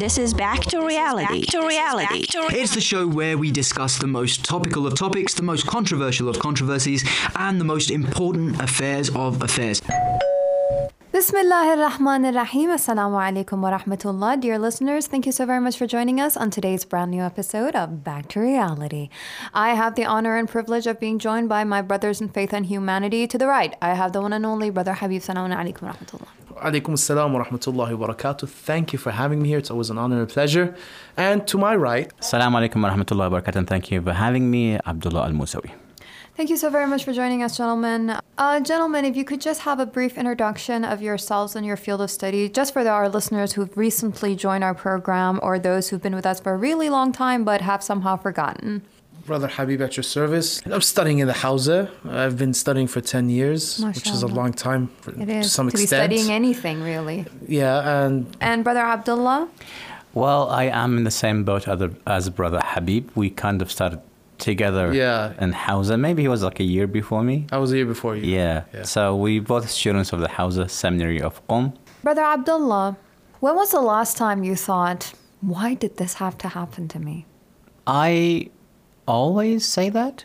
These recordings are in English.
This is Back to Reality. It's the show where we discuss the most topical of topics, the most controversial of controversies, and the most important affairs of affairs. Bismillah ar-Rahman ar-Rahim. Assalamu alaikum wa rahmatullah. Dear listeners, thank you so very much for joining us on today's brand new episode of Back to Reality. I have the honor and privilege of being joined by my brothers in faith and humanity. To the right, I have the one and only Brother Habib. Assalamu alaikum wa rahmatullah. Alaikum assalam wa rahmatullahi wa barakatuh. Thank you for having me here. It's always an honor and a pleasure. And to my right, Assalamu alaikum wa rahmatullahi wa barakatuh. And thank you for having me, Abdullah Al-Musawi. Thank you so very much for joining us, gentlemen. Gentlemen, if you could just have a brief introduction of yourselves and your field of study, just for our listeners who've recently joined our program or those who've been with us for a really long time but have somehow forgotten. Brother Habib at your service. I'm studying in the Hawza. I've been studying for 10 years, which is a long time to some extent. To be studying anything, really. Yeah, And Brother Abdullah? Well, I am in the same boat as Brother Habib. We kind of started together in Hawza. Maybe he was like a year before me. I was a year before you. Yeah. So we both students of the Hawza Seminary of Brother Abdullah, when was the last time you thought, why did this have to happen to me? I always say that,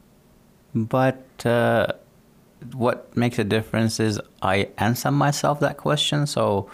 but what makes a difference is I answer myself that question. So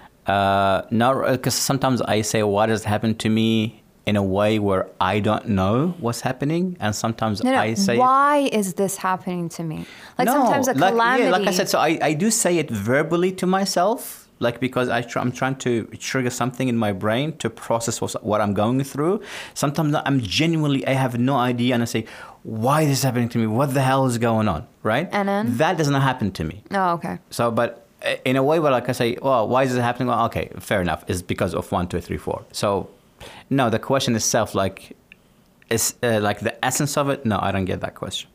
because sometimes I say, what has happened to me in a way where I don't know what's happening, and sometimes I say, why is this happening to me? Sometimes a calamity. Yeah, like I said, so I do say it verbally to myself, like because I'm trying to trigger something in my brain to process what I'm going through. Sometimes I have no idea, and I say, why is this happening to me? What the hell is going on, right? And then? That doesn't happen to me. Oh, okay. So, but in a way where like I say, well, why is it happening? Well, okay, fair enough. It's because of 1, 2, 3, 4. So, no, the question itself, is like the essence of it. No, I don't get that question.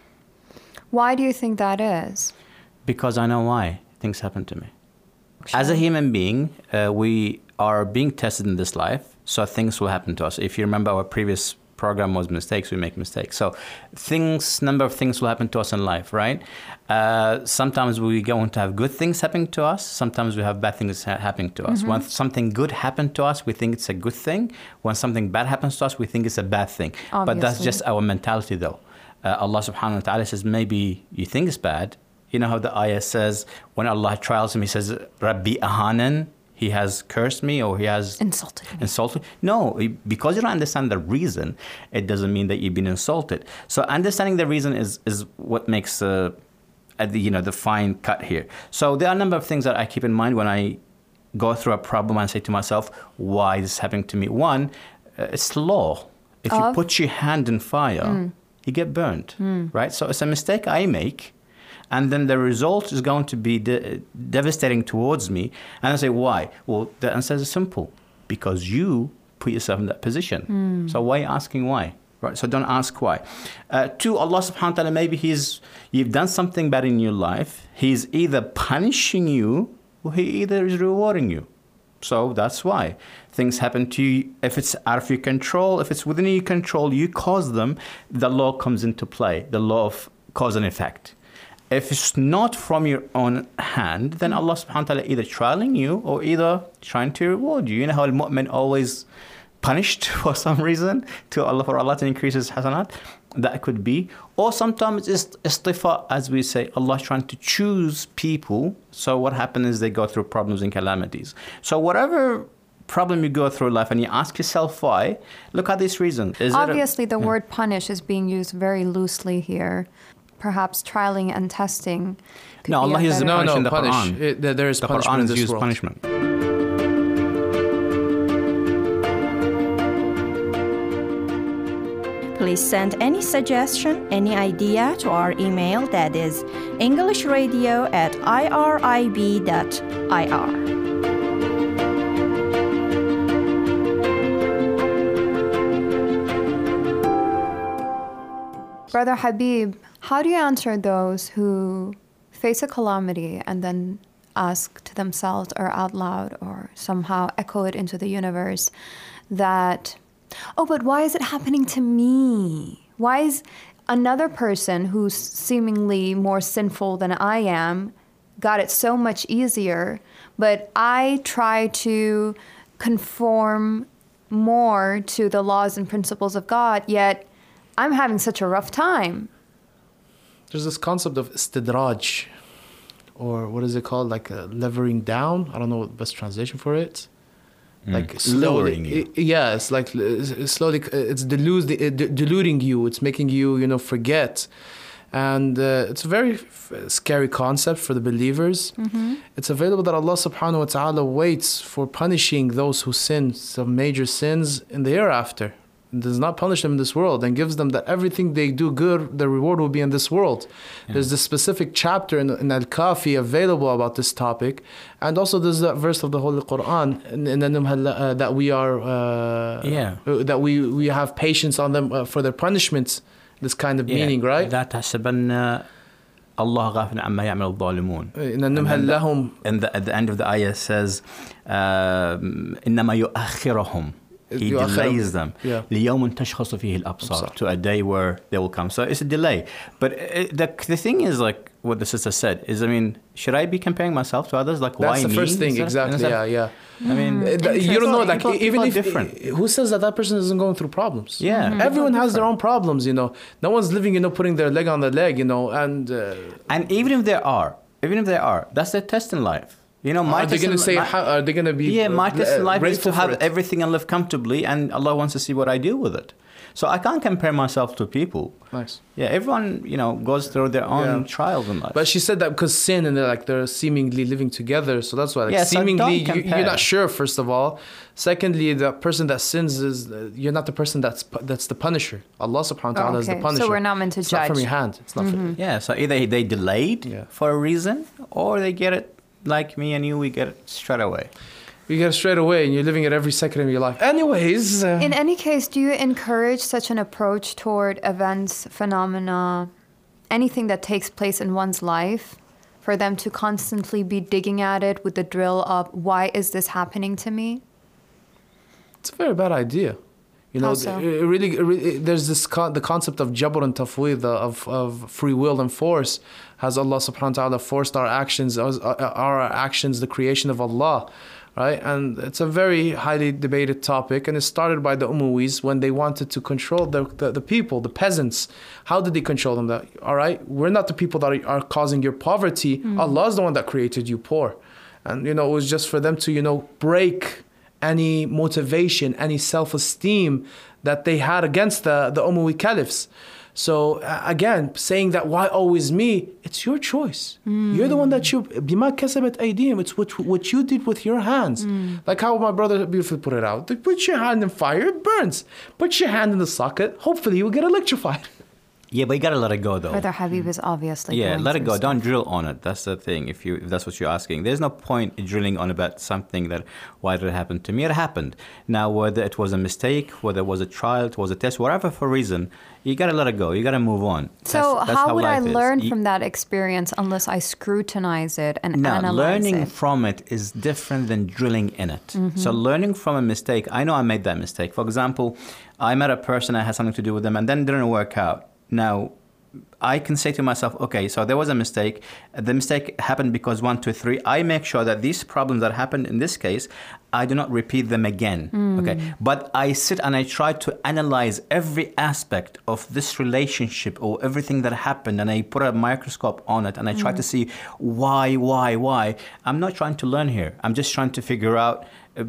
Why do you think that is? Because I know why things happen to me. As a human being, we are being tested in this life, so things will happen to us. If you remember, our previous program was mistakes, we make mistakes. So number of things will happen to us in life, right? Sometimes we're going to have good things happening to us. Sometimes we have bad things happening to us. Mm-hmm. When something good happened to us, we think it's a good thing. When something bad happens to us, we think it's a bad thing. Obviously. But that's just our mentality, though. Allah subhanahu wa ta'ala says, maybe you think it's bad. You know how the ayah says, when Allah trials him, he says, Rabbi ahanan, he has cursed me or he has insulted. No, because you don't understand the reason, it doesn't mean that you've been insulted. So understanding the reason is what makes the fine cut here. So there are a number of things that I keep in mind when I go through a problem and say to myself, why is this happening to me? One, it's law. If you put your hand in fire, you get burned, right? So it's a mistake I make. And then the result is going to be devastating towards me. And I say, why? Well, the answer is simple. Because you put yourself in that position. So why are you asking why? Right? So don't ask why. 2, Allah subhanahu wa ta'ala, maybe you've done something bad in your life. He's either punishing you or he either is rewarding you. So that's why things happen to you. If it's out of your control, if it's within your control, you cause them, the law comes into play, the law of cause and effect. If it's not from your own hand, then Allah subhanahu wa ta'ala either trialing you or either trying to reward you. You know how al-mu'min always punished for some reason for Allah to increase his hasanat? That could be. Or sometimes it's istifa, as we say, Allah trying to choose people. So what happens is they go through problems and calamities. So whatever problem you go through life and you ask yourself why, look at this reason. Obviously, the word punish is being used very loosely here. Perhaps trialing and testing. No, Allah is punishing the Quran. There is punishment in this world. Punishment. Please send any suggestion, any idea to our email, that is englishradio@irib.ir. Brother Habib, how do you answer those who face a calamity and then ask to themselves or out loud or somehow echo it into the universe that, oh, but why is it happening to me? Why is another person who's seemingly more sinful than I am got it so much easier, but I try to conform more to the laws and principles of God, yet I'm having such a rough time. There's this concept of istidraj, or what is it called? Like levering down. I don't know what the best translation for it. Like lowering you. Yeah, it's like slowly. It's deluding you. It's making you, forget. And it's a very scary concept for the believers. Mm-hmm. It's available that Allah subhanahu wa ta'ala waits for punishing those who sin some major sins in the hereafter. And does not punish them in this world, and gives them that everything they do good, the reward will be in this world. Yeah. There's this specific chapter in Al-Kafi available about this topic. And also there's that verse of the Holy Quran that we are that we have patience on them for their punishments. This kind of meaning, right? لا تحسبن الله غافلا عما يعمل الظالمون. And at the end of the ayah says إنما يؤخرهم. He delays them ليوم تشخص فيه الأبصار, to a day where they will come. So it's a delay. But the thing is, like what the sister said, is, should I be comparing myself to others? Like, that's why the me? first thing, exactly. Yeah. You don't know, like, even if different. Who says that person isn't going through problems? Yeah, everyone has their own problems. No one's living, putting their leg on their leg. And even if there are, that's their test in life. Are they going to say? Are they going to be? Yeah, my test in life is to have everything and live comfortably, and Allah wants to see what I do with it. So I can't compare myself to people. Nice. Yeah, everyone goes through their own trials in life. But she said that because sin, and they're seemingly living together, so that's why. Seemingly, so you're not sure. First of all, secondly, the person that sins is you're not the person that's the punisher. Allah subhanahu wa ta'ala is the punisher. So we're not meant to judge. It's not from your hand. It's not. Yeah. So either they delayed for a reason, or they get it. Like me and you, we get it straight away. You get it straight away, and you're living it every second of your life. Anyways. In any case, do you encourage such an approach toward events, phenomena, anything that takes place in one's life, for them to constantly be digging at it with the drill of, why is this happening to me? It's a very bad idea. Really, there's the concept of jabr and tafweed, of free will and force. Has Allah subhanahu wa ta'ala forced our actions, the creation of Allah, right? And it's a very highly debated topic, and it started by the Umayyads when they wanted to control the people, the peasants. How did they control them? That, all right, we're not the people that are causing your poverty. Allah is the one that created you poor. And, it was just for them to, break any motivation, any self-esteem that they had against the Umayyad caliphs. So again, saying that, why always me? It's your choice. You're the one that بما كسبت أيديهم. It's what you did with your hands. Like how my brother beautifully put it out. Put your hand in fire, it burns. Put your hand in the socket, hopefully you'll get electrified. Yeah, but you gotta let it go, though. Brother Habib is obviously let it go. Don't drill on it. That's the thing. If that's what you're asking, there's no point in drilling on about something that why did it happen to me? It happened. Now, whether it was a mistake, whether it was a trial, it was a test, whatever for reason, you gotta let it go. You gotta move on. So how would I learn from that experience unless I scrutinize it and analyze it? Learning from it is different than drilling in it. So learning from a mistake, I know I made that mistake. For example, I met a person, I had something to do with them, and then it didn't work out. Now, I can say to myself, okay, so there was a mistake. The mistake happened because 1, 2, 3. I make sure that these problems that happened in this case, I do not repeat them again. Okay, but I sit and I try to analyze every aspect of this relationship or everything that happened, and I put a microscope on it, and I try to see why. I'm not trying to learn here. I'm just trying to figure out,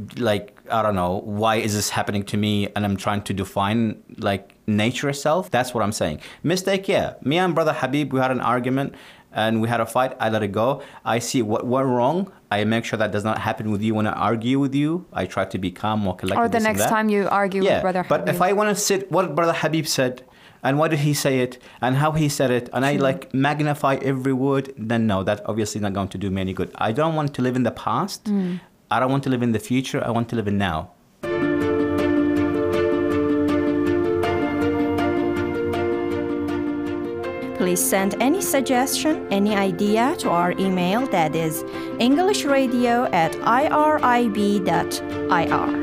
I don't know, why is this happening to me? And I'm trying to define, nature itself. That's what I'm saying. Mistake, yeah. Me and Brother Habib, we had an argument and we had a fight. I let it go. I see what went wrong. I make sure that does not happen with you when I argue with you. I try to be calm, more collected. Or the next time you argue with Brother Habib. But if I want to sit what Brother Habib said, and why did he say it, and how he said it, and I magnify every word, then no, that's obviously not going to do me any good. I don't want to live in the past. I don't want to live in the future. I want to live in now. Please send any suggestion, any idea to our email, that is englishradio@irib.ir.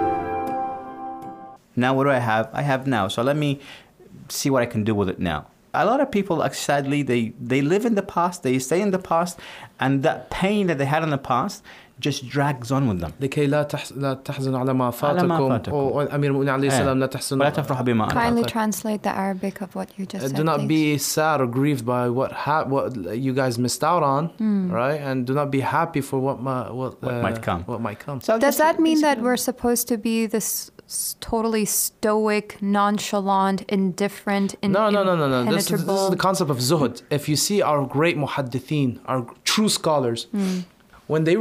Now what do I have? I have now. So let me see what I can do with it now. a lot of people, sadly, they live in the past, they stay in the past, and that pain that they had in the past just drags on with them. لكي لا تحزن على ما فاتكم. أمير المؤمنين عليه السلام لا تحزن. ولا تفرح بما Kindly translate the Arabic of what you just said. Do not please. be sad or grieved by what you guys missed out on, right? And do not be happy for what might come. What might come. So Does that mean that we're supposed to be this totally stoic, nonchalant, indifferent, No. This is impenetrable? the concept of zuhud. If you see our great muhaddithin, our true scholars, when they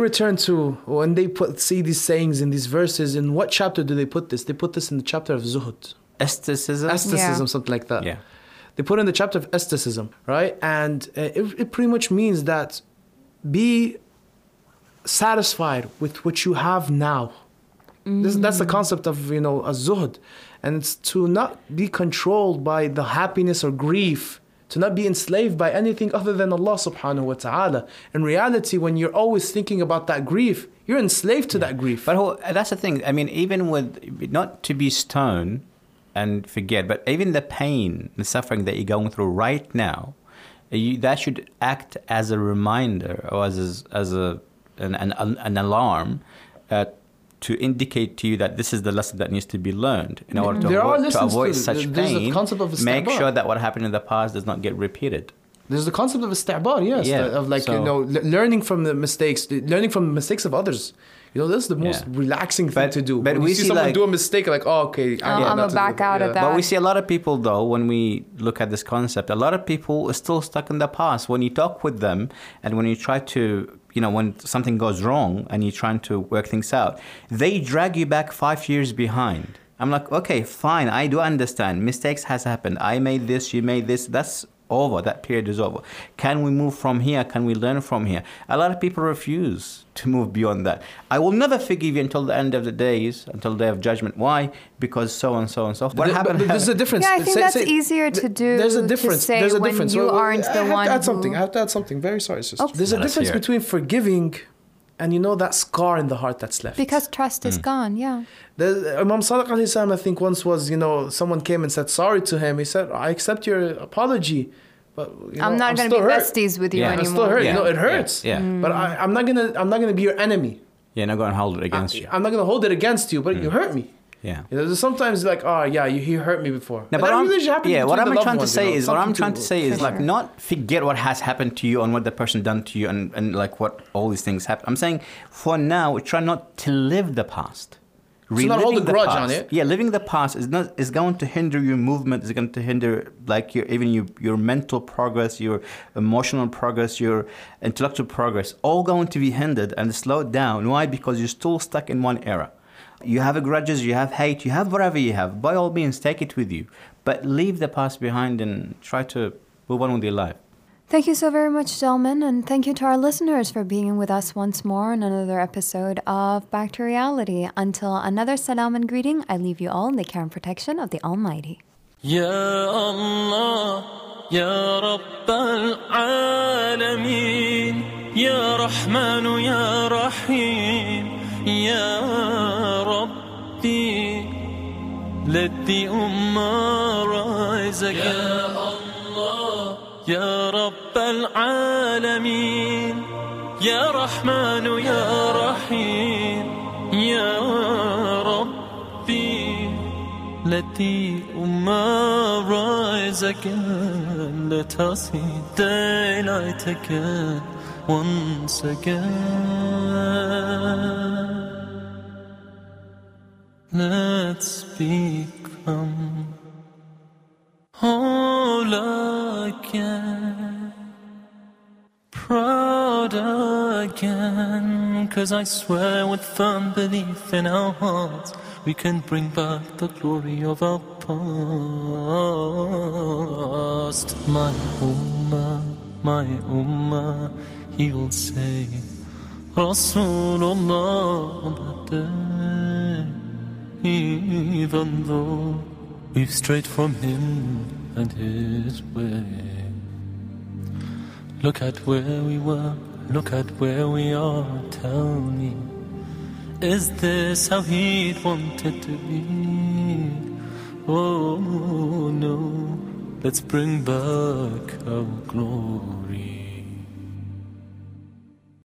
see these sayings in these verses, in what chapter do they put this? They put this in the chapter of zuhud. Aestheticism, something like that. Yeah. They put in the chapter of aestheticism, right? And it pretty much means that be satisfied with what you have now. That's the concept of, a zuhud. And it's to not be controlled by the happiness or grief, to not be enslaved by anything other than Allah subhanahu wa ta'ala. In reality, when you're always thinking about that grief, you're enslaved to that grief. But that's the thing. I mean, even with, not to be stoned and forget, but even the pain, the suffering that you're going through right now, that should act as a reminder or as an alarm to indicate to you that this is the lesson that needs to be learned in order to avoid such pain. Make sure that what happened in the past does not get repeated. There's the concept of isti'bar, yes, of learning from the mistakes of others. This is the most relaxing thing to do. But when we see someone do a mistake, like, I'm gonna back out of that. But we see a lot of people, though, when we look at this concept, a lot of people are still stuck in the past. When you talk with them and when you try to, when something goes wrong and you're trying to work things out, they drag you back 5 years behind. I'm like, okay, fine, I do understand. Mistakes has happened. I made this, you made this. That's over. That period is over. Can we move from here? Can we learn from here? A lot of people refuse to move beyond that. I will never forgive you until the end of the days, until the day of judgment. Why? Because so and so and so. What happened? There's a difference. Yeah, I think that's easier to do. There's a difference. To say there's a when difference. you aren't the one. I have to add something. Very sorry, sister. Okay. There's a difference between forgiving and that scar in the heart that's left. Because trust is gone, yeah. Imam Sadiq alayhi salam, I think once was, someone came and said sorry to him. He said, I accept your apology, but I'm not going to be besties with you anymore. I'm still hurt. It hurts. Yeah. But I'm not gonna be your enemy. You're not going to hold it against you. I'm not going to hold it against you, but you hurt me. Yeah. Sometimes like, he hurt me before. No, what I'm trying to say is like, not forget what has happened to you and what the person done to you and like what all these things happen. I'm saying for now, try not to live the past. So not hold a grudge on it. Yeah, living the past is going to hinder your movement. Is going to hinder like your mental progress, your emotional progress, your intellectual progress. All going to be hindered and slowed down. Why? Because you're still stuck in one era. You have grudges, you have hate, you have whatever you have. By all means, take it with you, but leave the past behind and try to move on with your life. Thank you so very much, gentlemen, and thank you to our listeners for being with us once more on another episode of Back to Reality. Until another salam and greeting, I leave you all in the care and protection of the Almighty. Ya Allah, Ya Rabbal Alameen, Ya Rahmanu, Ya Rahim, Ya Rabbi, let the Ummah rise again. Ya Allah, Ya Rabbal Alameen, Ya Rahmanu, Ya Rahim, Ya Rabbi, let the Ummah rise again. Let us see daylight again, once again. Let's become whole again, proud again, 'cause I swear with firm belief in our hearts we can bring back the glory of our past. My ummah, he will say Rasulullah on that day, even though we've strayed from him and his way. Look at where we were, look at where we are. Tell me, is this how he'd wanted to be? Oh no, let's bring back our glory.